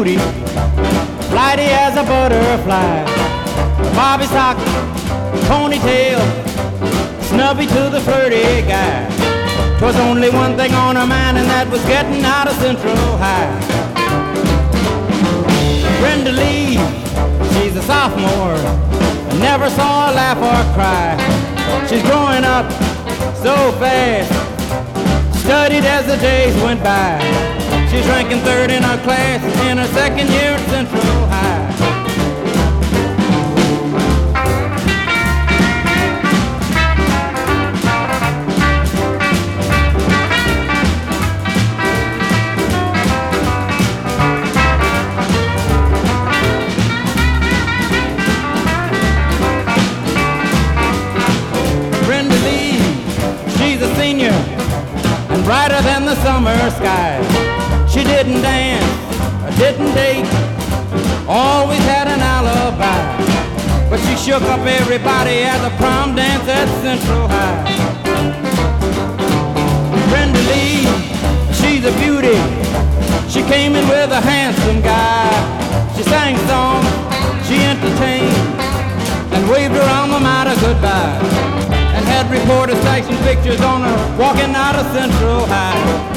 beauty, flighty as a butterfly. Bobby sock, ponytail, snubby to the flirty guy. 'Twas only one thing on her mind, and that was getting out of Central High. Brenda Lee, she's a sophomore, I never saw her laugh or cry. She's growing up so fast, studied as the days went by. She's ranking third in her class in her second year at Central High. Brenda Lee, she's a senior and brighter than the summer sky. She didn't dance, or didn't date, always had an alibi. But she shook up everybody at the prom dance at Central High. Brenda Lee, she's a beauty, she came in with a handsome guy. She sang songs, she entertained, and waved her alma mater goodbye, and had reporters taking pictures on her walking out of Central High.